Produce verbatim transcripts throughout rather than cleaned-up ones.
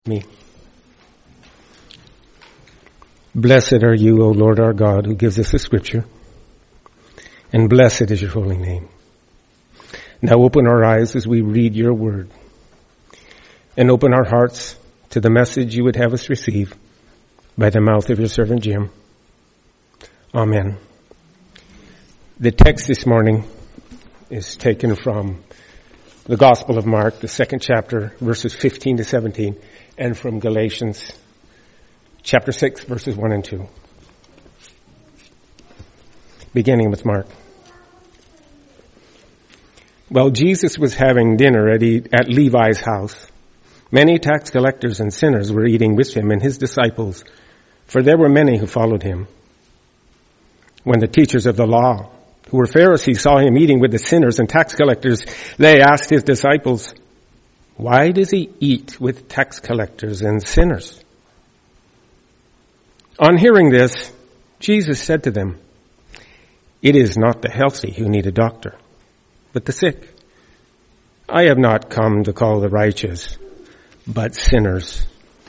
Me. Blessed are you, O Lord our God, who gives us the scripture, and blessed is your holy name. Now open our eyes as we read your word, and open our hearts to the message you would have us receive by the mouth of your servant Jim. Amen. The text this morning is taken from the Gospel of Mark, the second chapter, verses fifteen to seventeen, and from Galatians chapter six, verses one and two. Beginning with Mark. While Jesus was having dinner at, e- at Levi's house, many tax collectors and sinners were eating with him and his disciples, for there were many who followed him. When the teachers of the law, who were Pharisees, saw him eating with the sinners and tax collectors, they asked his disciples, "Why does he eat with tax collectors and sinners?" On hearing this, Jesus said to them, "It is not the healthy who need a doctor, but the sick. I have not come to call the righteous, but sinners."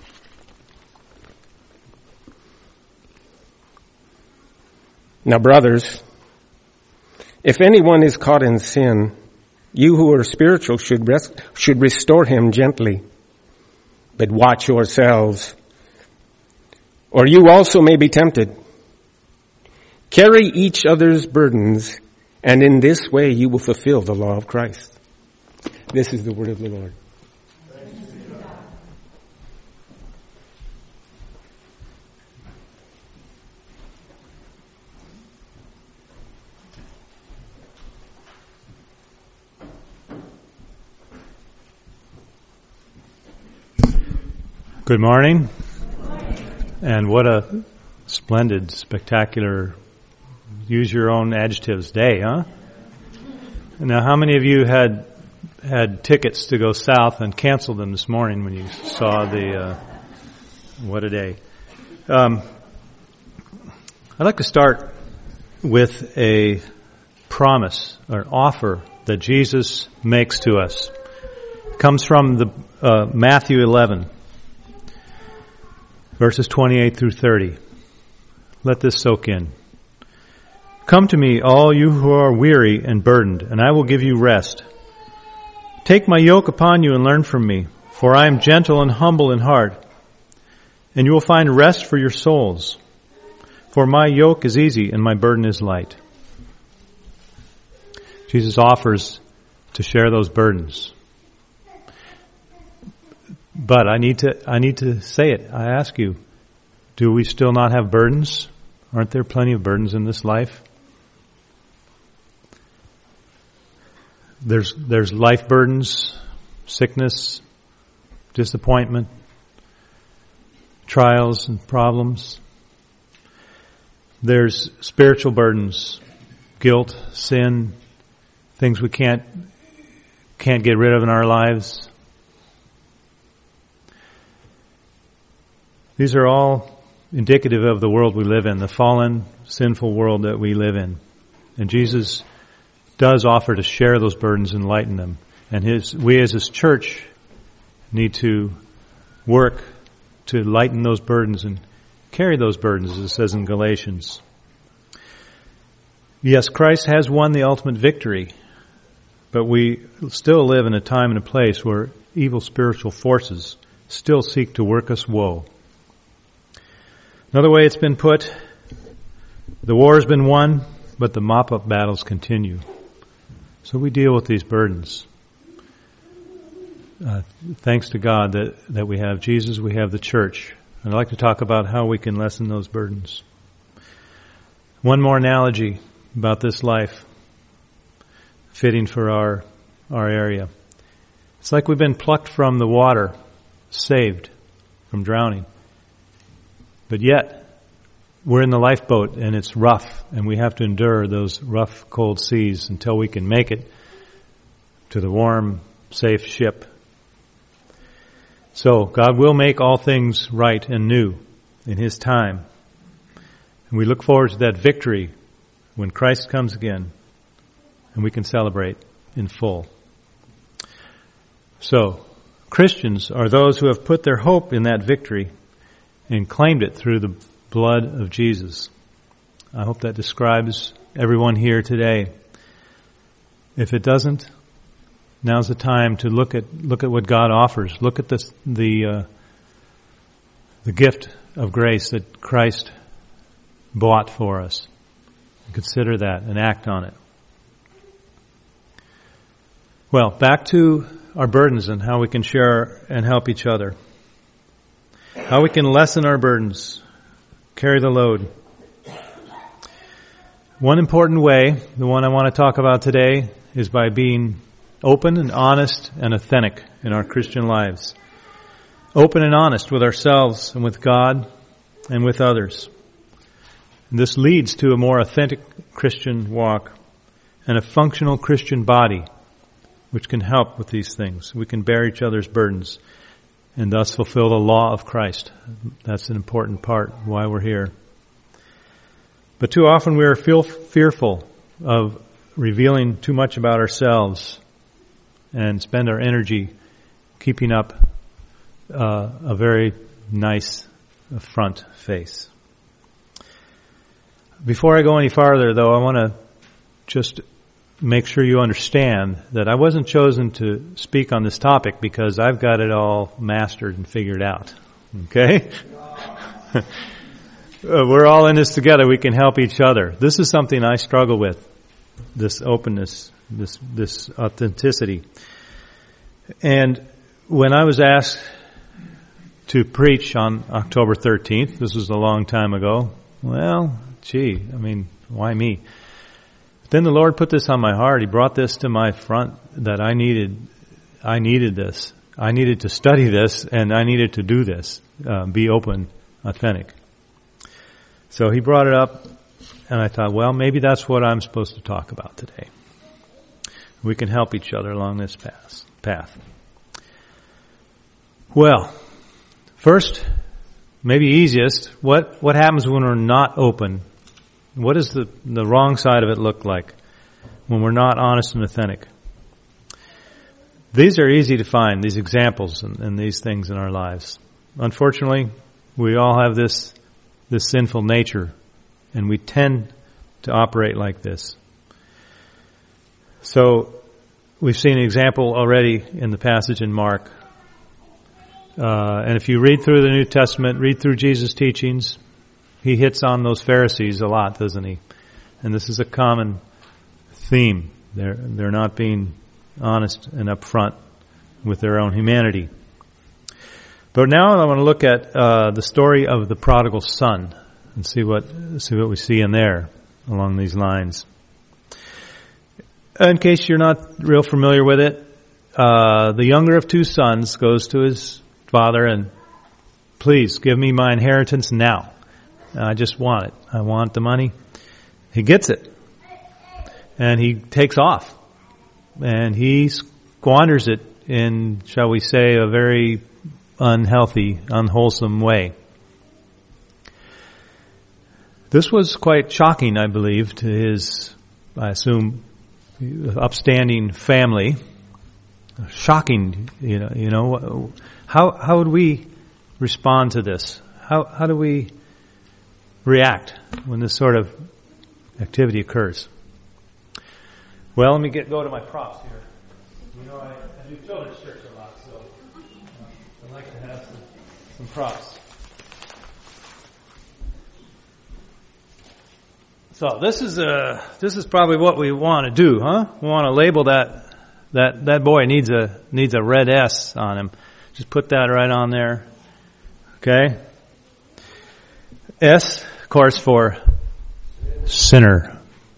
Now, brothers, if anyone is caught in sin, you who are spiritual should rest, should restore him gently. But watch yourselves, or you also may be tempted. Carry each other's burdens, and in this way you will fulfill the law of Christ. This is the word of the Lord. Good morning. And what a splendid, spectacular, use your own adjectives day, huh? Now, how many of you had had tickets to go south and canceled them this morning when you saw the, uh, what a day. Um, I'd like to start with a promise or offer that Jesus makes to us. It comes from the uh, Matthew eleven. Verses twenty-eight through thirty. Let this soak in. "Come to me, all you who are weary and burdened, and I will give you rest. Take my yoke upon you and learn from me, for I am gentle and humble in heart, and you will find rest for your souls. For my yoke is easy and my burden is light." Jesus offers to share those burdens. But I need to, I need to say it. I ask you, do we still not have burdens? Aren't there plenty of burdens in this life? There's, there's life burdens, sickness, disappointment, trials and problems. There's spiritual burdens, guilt, sin, things we can't, can't get rid of in our lives. These are all indicative of the world we live in, the fallen, sinful world that we live in. And Jesus does offer to share those burdens and lighten them. And his, we as his church need to work to lighten those burdens and carry those burdens, as it says in Galatians. Yes, Christ has won the ultimate victory, but we still live in a time and a place where evil spiritual forces still seek to work us woe. Another way it's been put, the war has been won, but the mop-up battles continue. So we deal with these burdens. Uh, thanks to God that, that we have Jesus, we have the church. And I'd like to talk about how we can lessen those burdens. One more analogy about this life, fitting for our, our area. It's like we've been plucked from the water, saved from drowning. But yet, we're in the lifeboat and it's rough and we have to endure those rough, cold seas until we can make it to the warm, safe ship. So, God will make all things right and new in His time. And we look forward to that victory when Christ comes again and we can celebrate in full. So, Christians are those who have put their hope in that victory and claimed it through the blood of Jesus. I hope that describes everyone here today. If it doesn't, now's the time to look at look at what God offers. Look at this, the uh, the gift of grace that Christ bought for us. Consider that and act on it. Well, back to our burdens and how we can share and help each other. How we can lessen our burdens, carry the load. One important way, the one I want to talk about today, is by being open and honest and authentic in our Christian lives. Open and honest with ourselves and with God and with others. And this leads to a more authentic Christian walk and a functional Christian body, which can help with these things. We can bear each other's burdens and thus fulfill the law of Christ. That's an important part of why we're here. But too often we are feel fearful of revealing too much about ourselves and spend our energy keeping up uh, a very nice front face. Before I go any farther, though, I want to just make sure you understand that I wasn't chosen to speak on this topic because I've got it all mastered and figured out. Okay? We're all in this together. We can help each other. This is something I struggle with, this openness, this this authenticity. And when I was asked to preach on October thirteenth, this was a long time ago, well, gee, I mean, why me? Then the Lord put this on my heart. He brought this to my front that I needed, I needed this. I needed to study this and I needed to do this, uh, be open, authentic. So he brought it up and I thought, well, maybe that's what I'm supposed to talk about today. We can help each other along this path. path. Well, first, maybe easiest, what, what happens when we're not open? What does the, the wrong side of it look like when we're not honest and authentic? These are easy to find, these examples and, and these things in our lives. Unfortunately, we all have this this sinful nature, and we tend to operate like this. So, we've seen an example already in the passage in Mark. Uh, and if you read through the New Testament, read through Jesus' teachings, he hits on those Pharisees a lot, doesn't he? And this is a common theme. They're, they're not being honest and upfront with their own humanity. But now I want to look at uh, the story of the prodigal son and see what see what we see in there along these lines. In case you're not real familiar with it, uh, the younger of two sons goes to his father and, please give me my inheritance now. I just want it. I want the money. He gets it. And he takes off. And he squanders it in, shall we say, a very unhealthy, unwholesome way. This was quite shocking, I believe, to his, I assume, upstanding family. Shocking, you know, you know, how, how would we respond to this? How, how do we react when this sort of activity occurs? Well, let me get go to my props here. You know, I, I do children's church a lot, so uh, I'd like to have some, some props. So this is a this is probably what we want to do, huh? We want to label that that that boy needs a needs a red S on him. Just put that right on there. Okay. S, of course, for sinner.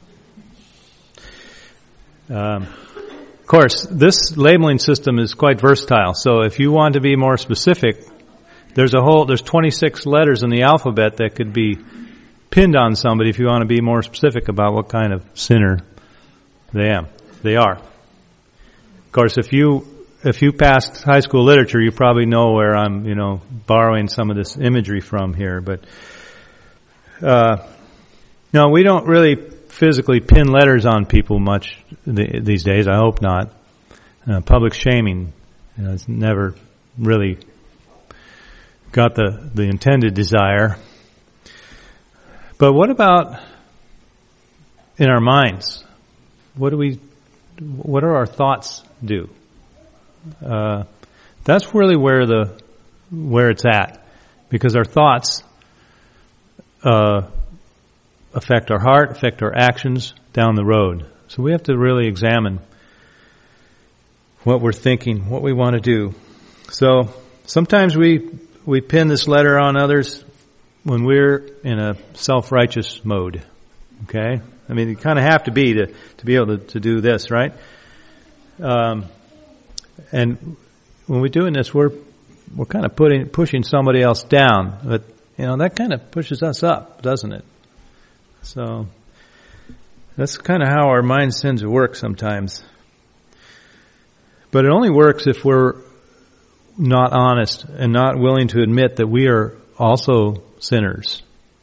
Um, of course, this labeling system is quite versatile. So if you want to be more specific, there's a whole, there's twenty-six letters in the alphabet that could be pinned on somebody if you want to be more specific about what kind of sinner they am. They are. Of course, if you if you passed high school literature, you probably know where I'm, you know, borrowing some of this imagery from here. But uh, no, we don't really physically pin letters on people much th- these days. I hope not. Uh, public shaming You know, it's never really got the, the intended desire. But what about in our minds? What do we, what do our thoughts do? Uh, that's really where the, where it's at. Because our thoughts, uh, affect our heart, affect our actions down the road. So we have to really examine what we're thinking, what we want to do. So sometimes we, we pin this letter on others when we're in a self-righteous mode. Okay? I mean, you kind of have to be to, to be able to, to do this, right? Um, and when we're doing this, we're, we're kind of putting, pushing somebody else down. But, you know, that kind of pushes us up, doesn't it? So, that's kind of how our minds tend to work sometimes. But it only works if we're not honest and not willing to admit that we are also sinners.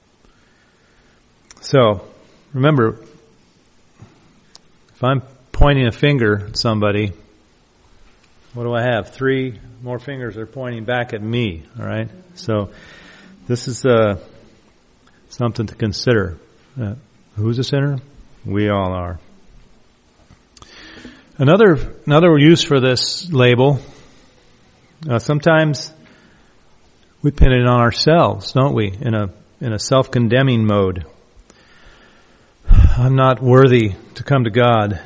So, remember, if I'm pointing a finger at somebody, what do I have? Three more fingers are pointing back at me, all right? So, this is uh, something to consider. Uh, who's a sinner? We all are. Another another use for this label, uh, sometimes we pin it on ourselves, don't we? In a in a self-condemning mode. I'm not worthy to come to God.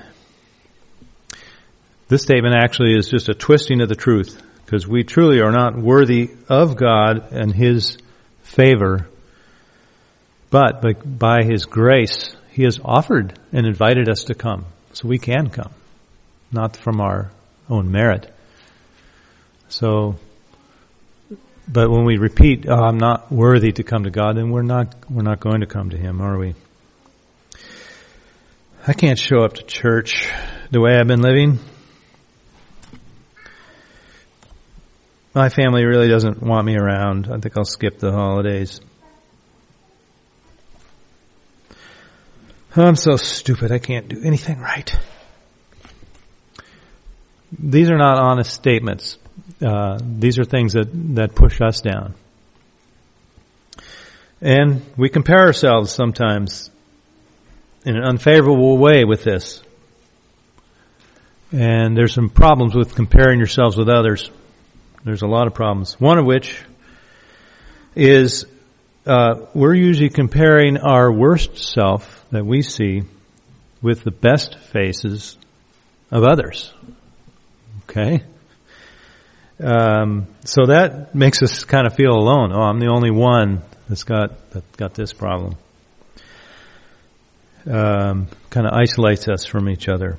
This statement actually is just a twisting of the truth, because we truly are not worthy of God and His favor. But by, by His grace, He has offered and invited us to come. So we can come. Not from our own merit. So, but when we repeat, oh, I'm not worthy to come to God, then we're not, we're not going to come to Him, are we? I can't show up to church the way I've been living. My family really doesn't want me around. I think I'll skip the holidays. I'm so stupid, I can't do anything right. These are not honest statements. Uh, these are things that, that push us down. And we compare ourselves sometimes in an unfavorable way with this. And there's some problems with comparing yourselves with others. There's a lot of problems. One of which is uh, we're usually comparing our worst self that we see with the best faces of others. Okay? Um, so that makes us kind of feel alone. Oh, I'm the only one that's got that got this problem. Um, kind of isolates us from each other.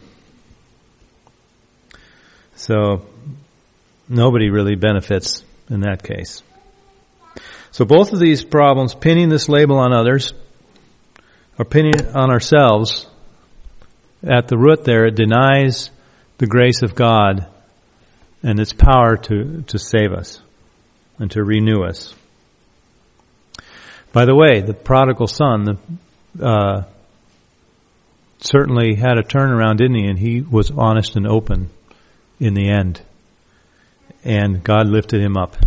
So nobody really benefits in that case. So both of these problems, pinning this label on others or pinning it on ourselves, at the root there, it denies the grace of God and its power to, to save us and to renew us. By the way, the prodigal son the, uh, certainly had a turnaround, didn't he? And he was honest and open in the end. And God lifted him up.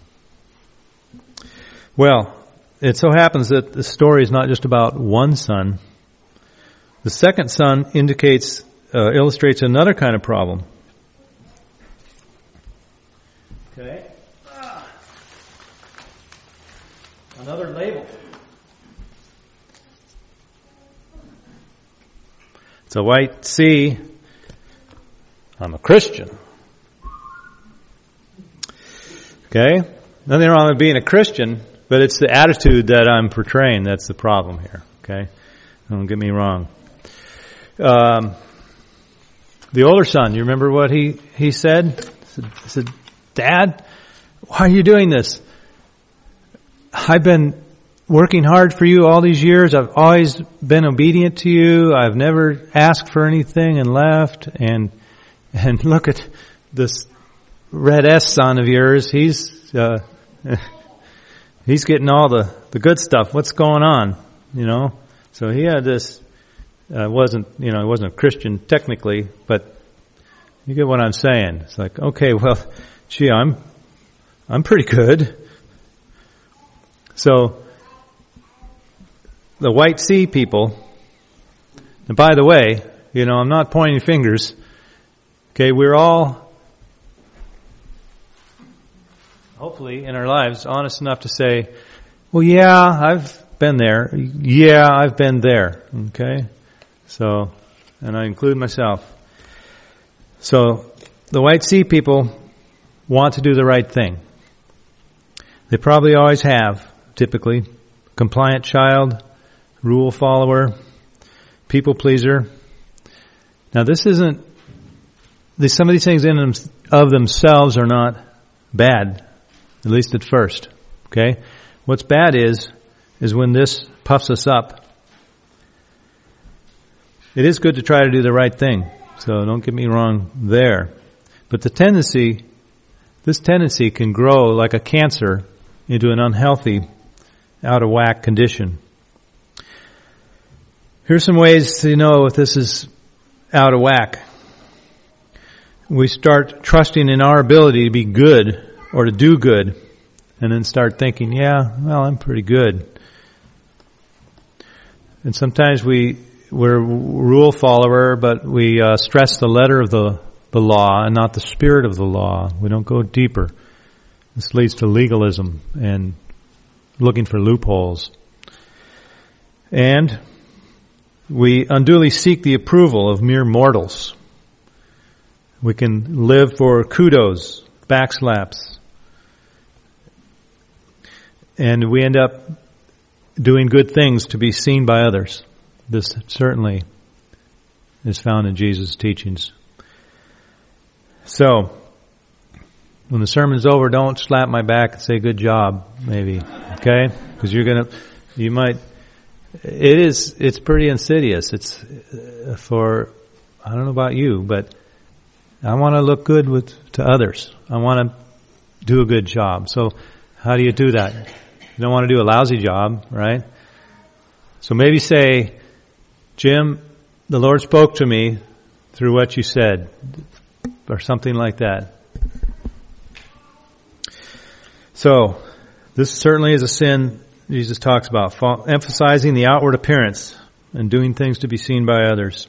Well, it so happens that the story is not just about one son. The second son indicates, uh, illustrates another kind of problem. Okay. Ah. Another label. It's a white C. I'm a Christian. Okay? Nothing wrong with being a Christian, but it's the attitude that I'm portraying that's the problem here. Okay? Don't get me wrong. Um, the older son, you remember what he, he said? He said, he said, Dad, why are you doing this? I've been working hard for you all these years. I've always been obedient to you. I've never asked for anything and left. And and look at this red S son of yours. He's uh, he's getting all the, the good stuff. What's going on? You know. So he had this. Uh, wasn't you know he wasn't a Christian technically, but You get what I'm saying? It's like, okay, well, gee, I'm, I'm pretty good. So, the White Sea people, and by the way, you know, I'm not pointing fingers. Okay, we're all, hopefully in our lives, honest enough to say, well, yeah, I've been there. Yeah, I've been there. Okay? So, and I include myself. So, the White Sea people want to do the right thing. They probably always have, typically. Compliant child, rule follower, people pleaser. Now this isn't, some of these things in them, of themselves are not bad, at least at first. Okay? What's bad is, is when this puffs us up. It is good to try to do the right thing, so don't get me wrong there. But the tendency, this tendency can grow like a cancer into an unhealthy, out of whack condition. Here's some ways to know if this is out of whack. We start trusting in our ability to be good or to do good, and then start thinking, yeah, well, I'm pretty good. And sometimes we, we're a rule follower, but we uh, stress the letter of the, the law and not the spirit of the law. We don't go deeper. This leads to legalism and looking for loopholes. And we unduly seek the approval of mere mortals. We can live for kudos, backslaps. And we end up doing good things to be seen by others. This certainly is found in Jesus' teachings. So, when the sermon's over, don't slap my back and say, good job, maybe. Okay? Because you're gonna, you might, it is, it's pretty insidious. It's for, I don't know about you, but I want to look good with, to others. I want to do a good job. So, how do you do that? You don't want to do a lousy job, right? So maybe say, Jim, the Lord spoke to me through what you said, or something like that. So, this certainly is a sin Jesus talks about, emphasizing the outward appearance and doing things to be seen by others.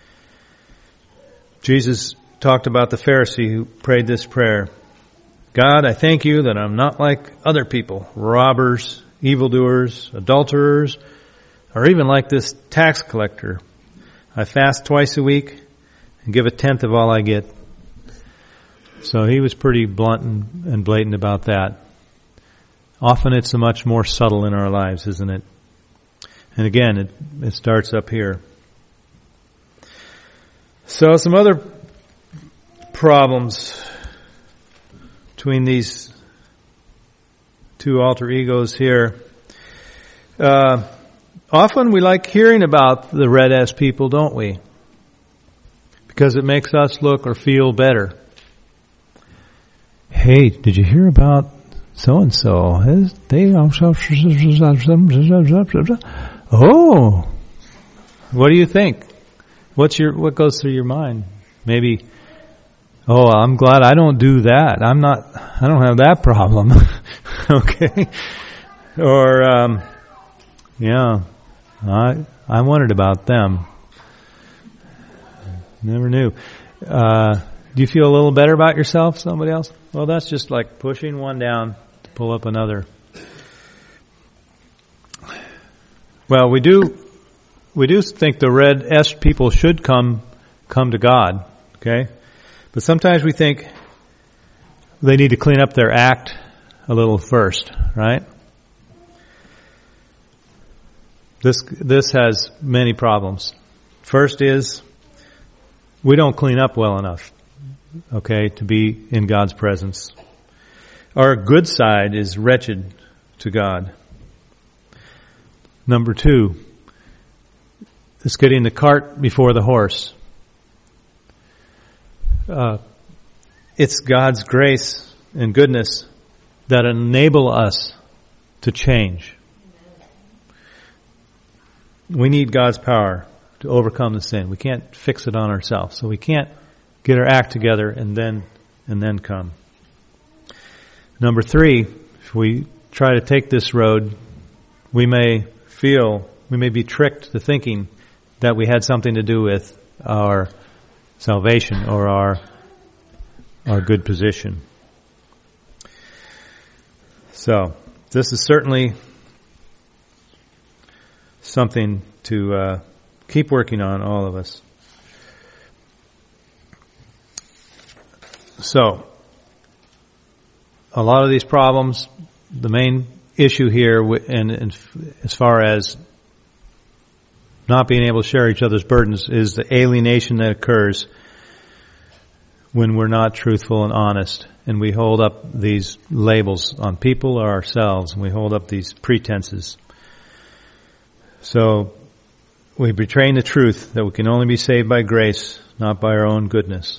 Jesus talked about the Pharisee who prayed this prayer. God, I thank you that I'm not like other people, robbers, evildoers, adulterers, or even like this tax collector. I fast twice a week and give a tenth of all I get. So he was pretty blunt and, and blatant about that. Often it's a much more subtle in our lives, isn't it? And again, it, it starts up here. So some other problems between these two alter egos here. Uh, often we like hearing about the red S people, don't we? Because it makes us look or feel better. Hey, did you hear about so and so? They oh, what do you think? What's your what goes through your mind? Maybe, oh, I'm glad I don't do that. I'm not. I don't have that problem. Okay, or um, yeah, I I wondered about them. Never knew. Uh, do you feel a little better about yourself? Somebody else? Well, that's just like pushing one down to pull up another. Well, we do, we do think the red S people should come, come to God, okay? But sometimes we think they need to clean up their act a little first, right? This, this has many problems. First is, we don't clean up well enough, okay, to be in God's presence. Our good side is wretched to God. Number two, it's getting the cart before the horse. Uh, it's God's grace and goodness that enable us to change. We need God's power to overcome the sin. We can't fix it on ourselves. So we can't get our act together, and then and then come. Number three, if we try to take this road, we may feel, we may be tricked to thinking that we had something to do with our salvation or our our good position. So, this is certainly something to uh, keep working on, all of us. So, a lot of these problems, the main issue here, and, and as far as not being able to share each other's burdens, is the alienation that occurs when we're not truthful and honest, and we hold up these labels on people or ourselves, and we hold up these pretenses. So, we're betraying the truth that we can only be saved by grace, not by our own goodness.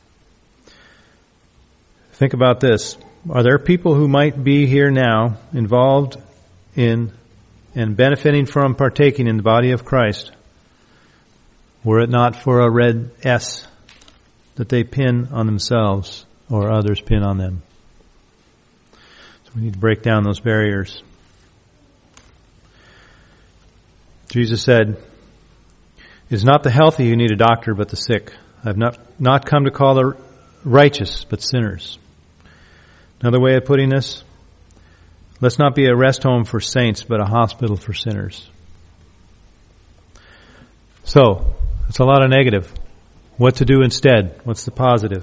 Think about this. Are there people who might be here now involved in and benefiting from partaking in the body of Christ, were it not for a red S that they pin on themselves or others pin on them? So we need to break down those barriers. Jesus said, "It is not the healthy who need a doctor, but the sick. I have not, not come to call the righteous, but sinners." Another way of putting this, let's not be a rest home for saints, but a hospital for sinners. So, it's a lot of negative. What to do instead? What's the positive?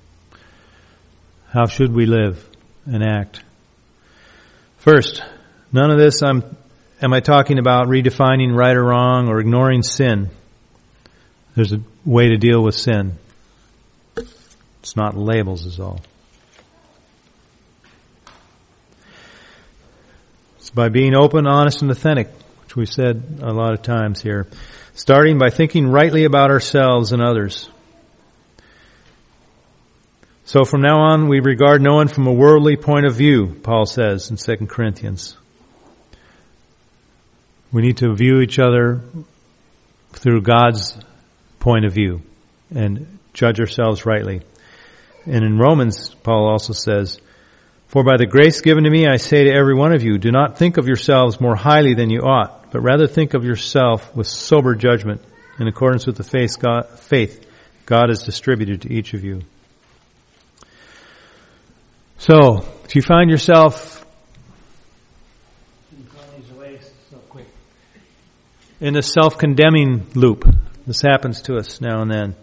How should we live and act? First, none of this I'm, am I talking about redefining right or wrong or ignoring sin. There's a way to deal with sin. It's not labels is all. It's by being open, honest, and authentic, which we said a lot of times here. Starting by thinking rightly about ourselves and others. So from now on, we regard no one from a worldly point of view, Paul says in Second Corinthians. We need to view each other through God's point of view and judge ourselves rightly. And in Romans, Paul also says, "For by the grace given to me, I say to every one of you, do not think of yourselves more highly than you ought, but rather think of yourself with sober judgment in accordance with the faith God, faith God has distributed to each of you." So, if you find yourself in a self-condemning loop, this happens to us now and then,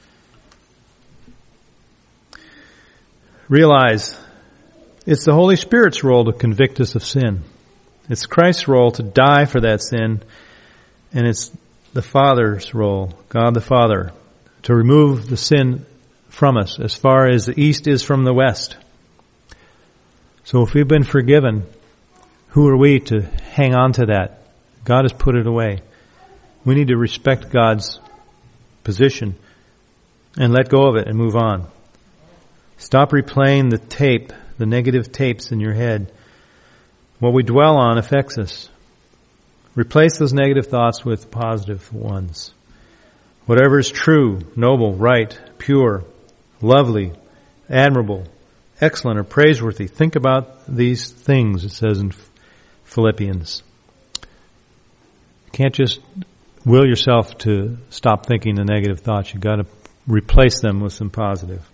realize it's the Holy Spirit's role to convict us of sin. It's Christ's role to die for that sin, and it's the Father's role, God the Father, to remove the sin from us as far as the east is from the west. So if we've been forgiven, who are we to hang on to that? God has put it away. We need to respect God's position and let go of it and move on. Stop replaying the tape, the negative tapes in your head. What we dwell on affects us. Replace those negative thoughts with positive ones. Whatever is true, noble, right, pure, lovely, admirable, excellent, or praiseworthy, think about these things, it says in Philippians. You can't just will yourself to stop thinking the negative thoughts. You've got to replace them with some positive.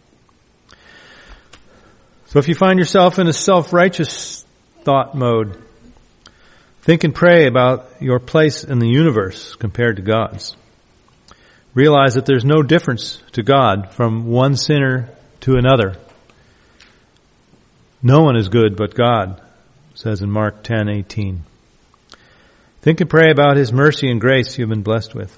So if you find yourself in a self-righteous thought mode, think and pray about your place in the universe compared to God's. Realize that there's no difference to God from one sinner to another. No one is good but God, it says in Mark ten eighteen. Think and pray about His mercy and grace you've been blessed with.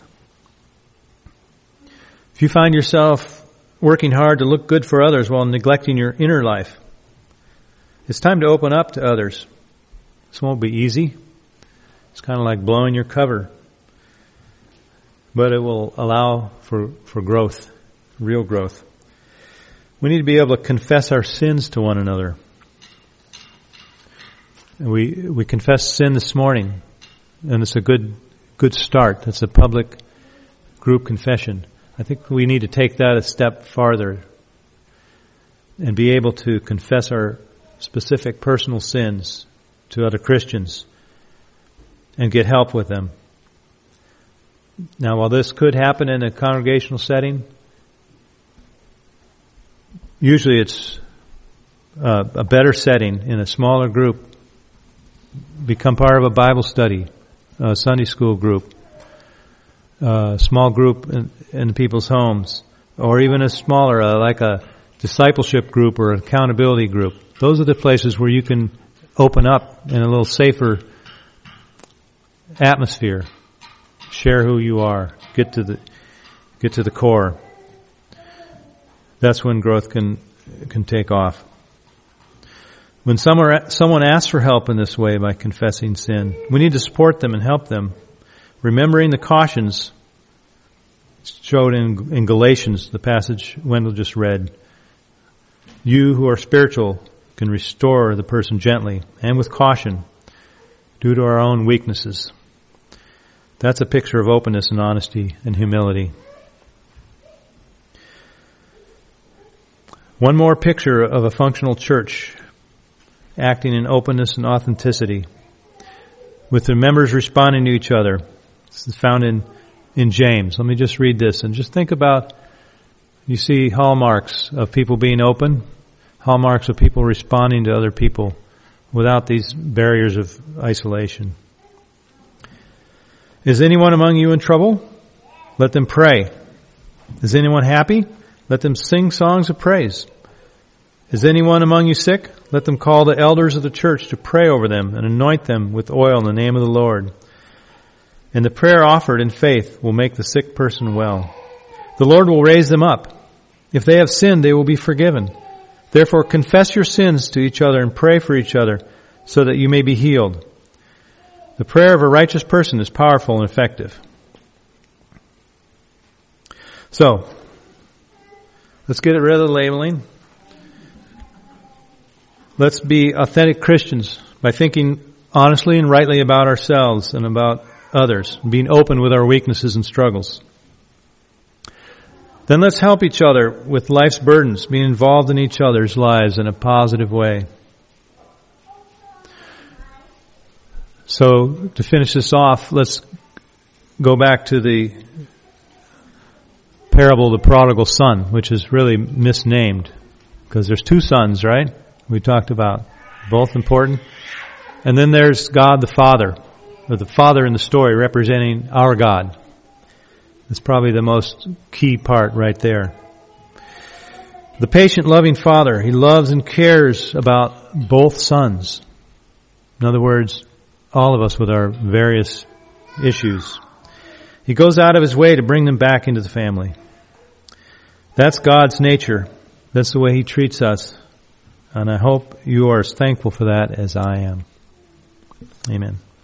If you find yourself working hard to look good for others while neglecting your inner life, it's time to open up to others. This won't be easy. It's kind of like blowing your cover. But it will allow for, for growth, real growth. We need to be able to confess our sins to one another. We we confessed sin this morning, and it's a good good start. It's a public group confession. I think we need to take that a step farther and be able to confess our specific personal sins to other Christians and get help with them. Now, while this could happen in a congregational setting, usually it's uh, a better setting in a smaller group. Become part of a Bible study, a Sunday school group, a small group in, in people's homes, or even a smaller, uh, like a discipleship group or accountability group. Those are the places where you can open up in a little safer atmosphere. Share who you are. Get to the get to the core. That's when growth can can take off. When someone someone asks for help in this way by confessing sin, we need to support them and help them, remembering the cautions showed in, in Galatians, the passage Wendell just read. You who are spiritual can restore the person gently and with caution due to our own weaknesses. That's a picture of openness and honesty and humility. One more picture of a functional church acting in openness and authenticity, with the members responding to each other. This is found in, in James. Let me just read this and just think about, you see hallmarks of people being open, hallmarks of people responding to other people without these barriers of isolation. Is anyone among you in trouble? Let them pray. Is anyone happy? Let them sing songs of praise. Is anyone among you sick? Let them call the elders of the church to pray over them and anoint them with oil in the name of the Lord. And the prayer offered in faith will make the sick person well. The Lord will raise them up. If they have sinned, they will be forgiven. Therefore, confess your sins to each other and pray for each other so that you may be healed. The prayer of a righteous person is powerful and effective. So, let's get rid of the labeling. Let's be authentic Christians by thinking honestly and rightly about ourselves and about others, being open with our weaknesses and struggles. Then let's help each other with life's burdens, being involved in each other's lives in a positive way. So, to finish this off, let's go back to the parable of the prodigal son, which is really misnamed, because there's two sons, right? We talked about, both important. And then there's God the Father, or the Father in the story representing our God. That's probably the most key part right there. The patient, loving Father, He loves and cares about both sons. In other words, all of us with our various issues. He goes out of His way to bring them back into the family. That's God's nature. That's the way He treats us. And I hope you are as thankful for that as I am. Amen.